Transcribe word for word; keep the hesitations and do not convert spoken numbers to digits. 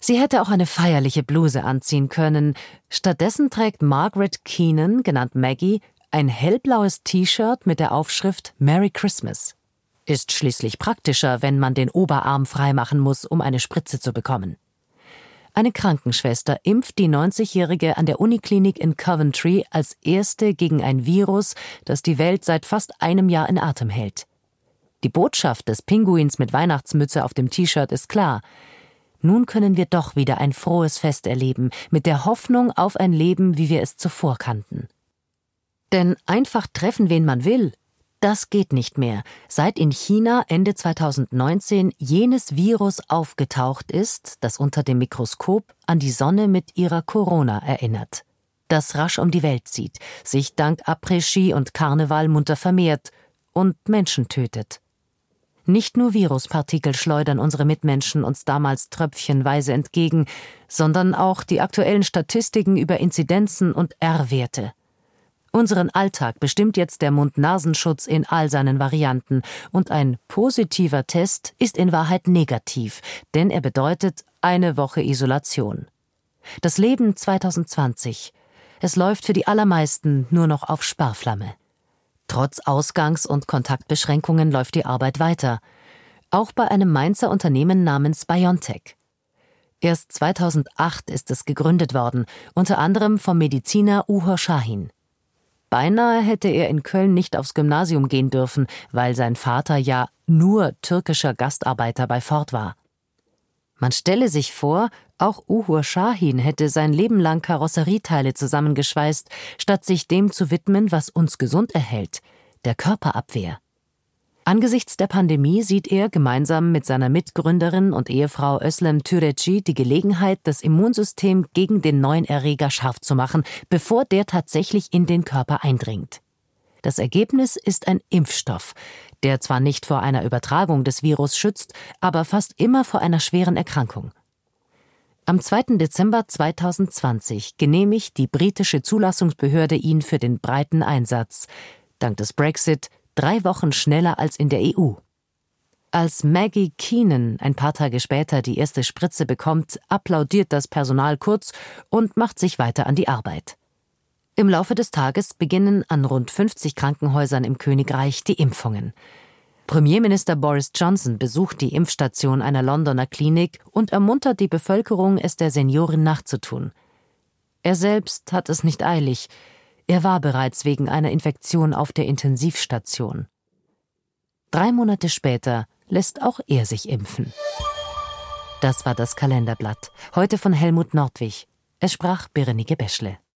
Sie hätte auch eine feierliche Bluse anziehen können. Stattdessen trägt Margaret Keenan, genannt Maggie, ein hellblaues T-Shirt mit der Aufschrift Merry Christmas. Ist schließlich praktischer, wenn man den Oberarm freimachen muss, um eine Spritze zu bekommen. Eine Krankenschwester impft die neunzigjährige an der Uniklinik in Coventry als erste gegen ein Virus, das die Welt seit fast einem Jahr in Atem hält. Die Botschaft des Pinguins mit Weihnachtsmütze auf dem T-Shirt ist klar. Nun können wir doch wieder ein frohes Fest erleben, mit der Hoffnung auf ein Leben, wie wir es zuvor kannten. Denn einfach treffen, wen man will, das geht nicht mehr, seit in China Ende zweitausendneunzehn jenes Virus aufgetaucht ist, das unter dem Mikroskop an die Sonne mit ihrer Corona erinnert. Das rasch um die Welt zieht, sich dank Après-Ski und Karneval munter vermehrt und Menschen tötet. Nicht nur Viruspartikel schleudern unsere Mitmenschen uns damals tröpfchenweise entgegen, sondern auch die aktuellen Statistiken über Inzidenzen und R-Werte. Unseren Alltag bestimmt jetzt der Mund-Nasenschutz in all seinen Varianten und ein positiver Test ist in Wahrheit negativ, denn er bedeutet eine Woche Isolation. Das Leben zweitausendzwanzig, es läuft für die allermeisten nur noch auf Sparflamme. Trotz Ausgangs- und Kontaktbeschränkungen läuft die Arbeit weiter. Auch bei einem Mainzer Unternehmen namens BioNTech. Erst zweitausendacht ist es gegründet worden, unter anderem vom Mediziner Uğur Şahin. Beinahe hätte er in Köln nicht aufs Gymnasium gehen dürfen, weil sein Vater ja nur türkischer Gastarbeiter bei Ford war. Man stelle sich vor, auch Uğur Şahin hätte sein Leben lang Karosserieteile zusammengeschweißt, statt sich dem zu widmen, was uns gesund erhält, der Körperabwehr. Angesichts der Pandemie sieht er gemeinsam mit seiner Mitgründerin und Ehefrau Özlem Türeci die Gelegenheit, das Immunsystem gegen den neuen Erreger scharf zu machen, bevor der tatsächlich in den Körper eindringt. Das Ergebnis ist ein Impfstoff, der zwar nicht vor einer Übertragung des Virus schützt, aber fast immer vor einer schweren Erkrankung. Am zweiten Dezember zweitausendzwanzig genehmigt die britische Zulassungsbehörde ihn für den breiten Einsatz. Dank des Brexit drei Wochen schneller als in der E U. Als Maggie Keenan ein paar Tage später die erste Spritze bekommt, applaudiert das Personal kurz und macht sich weiter an die Arbeit. Im Laufe des Tages beginnen an rund fünfzig Krankenhäusern im Königreich die Impfungen. Premierminister Boris Johnson besucht die Impfstation einer Londoner Klinik und ermuntert die Bevölkerung, es der Seniorin nachzutun. Er selbst hat es nicht eilig. Er war bereits wegen einer Infektion auf der Intensivstation. Drei Monate später lässt auch er sich impfen. Das war das Kalenderblatt. Heute von Helmut Nordwig. Es sprach Berenike Beschle.